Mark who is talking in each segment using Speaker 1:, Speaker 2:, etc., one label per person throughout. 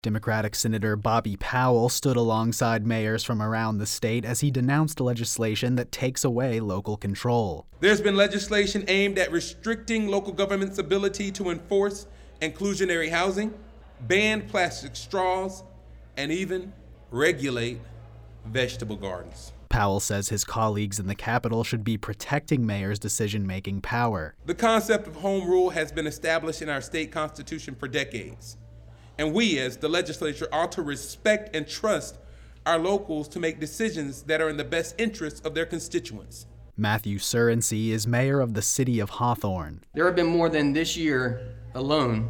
Speaker 1: Democratic Senator Bobby Powell stood alongside mayors from around the state as he denounced legislation that takes away local control.
Speaker 2: There's been legislation aimed at restricting local government's ability to enforce inclusionary housing, ban plastic straws, and even regulate vegetable gardens.
Speaker 1: Powell says his colleagues in the Capitol should be protecting mayors' decision-making power.
Speaker 2: The concept of home rule has been established in our state constitution for decades. And we, as the legislature, ought to respect and trust our locals to make decisions that are in the best interests of their constituents.
Speaker 1: Matthew Surrency is mayor of the city of Hawthorne.
Speaker 3: There have been more than this year alone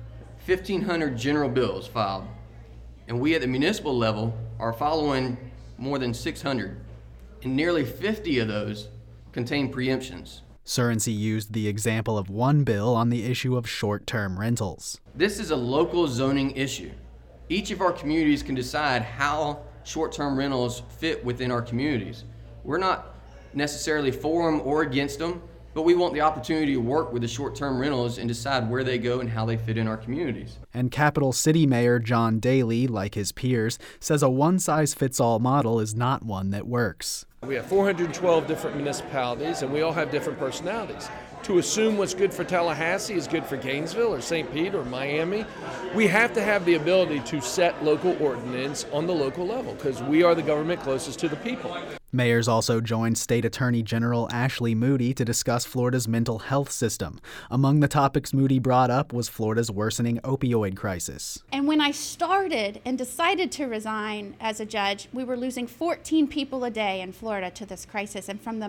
Speaker 3: 1,500 general bills filed, and we at the municipal level are following more than 600, and nearly 50 of those contain preemptions.
Speaker 1: Surrency used the example of one bill on the issue of short-term rentals.
Speaker 3: This is a local zoning issue. Each of our communities can decide how short-term rentals fit within our communities. We're not necessarily for them or against them, but we want the opportunity to work with the short-term rentals and decide where they go and how they fit in our communities.
Speaker 1: And Capital City Mayor John Daley, like his peers, says a one-size-fits-all model is not one that works.
Speaker 4: We have 412 different municipalities, and we all have different personalities. To assume what's good for Tallahassee is good for Gainesville or St. Pete or Miami, we have to have the ability to set local ordinance on the local level because we are the government closest to the people.
Speaker 1: Mayors also joined State Attorney General Ashley Moody to discuss Florida's mental health system. Among the topics Moody brought up was Florida's worsening opioid crisis.
Speaker 5: And when I started and decided to resign as a judge, we were losing 14 people a day in Florida to this crisis. And from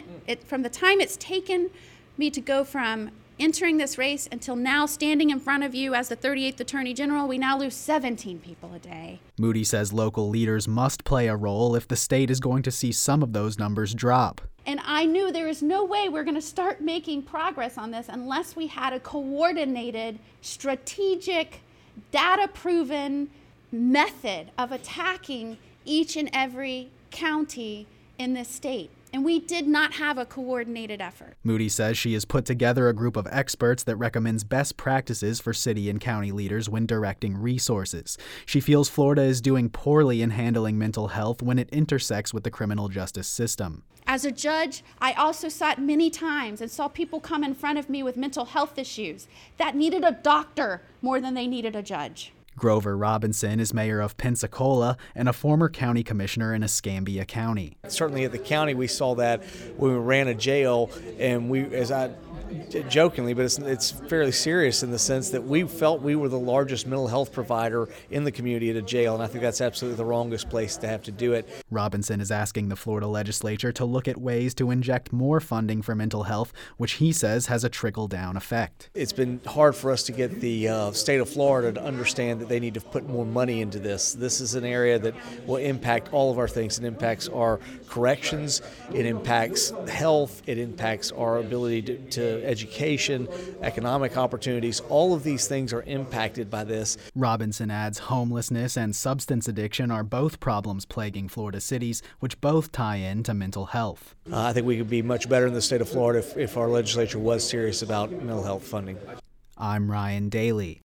Speaker 5: the time it's taken me to go from entering this race until now standing in front of you as the 38th Attorney General, we now lose 17 people a day.
Speaker 1: Moody says local leaders must play a role if the state is going to see some of those numbers drop.
Speaker 5: And I knew there is no way we're going to start making progress on this unless we had a coordinated, strategic, data-proven method of attacking each and every county in this state. And we did not have a coordinated effort.
Speaker 1: Moody says she has put together a group of experts that recommends best practices for city and county leaders when directing resources. She feels Florida is doing poorly in handling mental health when it intersects with the criminal justice system.
Speaker 5: As a judge, I also sat many times and saw people come in front of me with mental health issues that needed a doctor more than they needed a judge.
Speaker 1: Grover Robinson is mayor of Pensacola and a former county commissioner in Escambia County.
Speaker 6: Certainly at the county, we saw that when we ran a jail, and jokingly, but it's fairly serious in the sense that we felt we were the largest mental health provider in the community at a jail, and I think that's absolutely the wrongest place to have to do it.
Speaker 1: Robinson is asking the Florida legislature to look at ways to inject more funding for mental health, which he says has a trickle-down effect.
Speaker 6: It's been hard for us to get the state of Florida to understand that they need to put more money into this. This is an area that will impact all of our things. It impacts our corrections, it impacts health, it impacts our ability to education, economic opportunities. All of these things are impacted by this.
Speaker 1: Robinson adds homelessness and substance addiction are both problems plaguing Florida cities, which both tie in to mental health.
Speaker 6: I think we could be much better in the state of Florida if our legislature was serious about mental health funding.
Speaker 1: I'm Ryan Daly.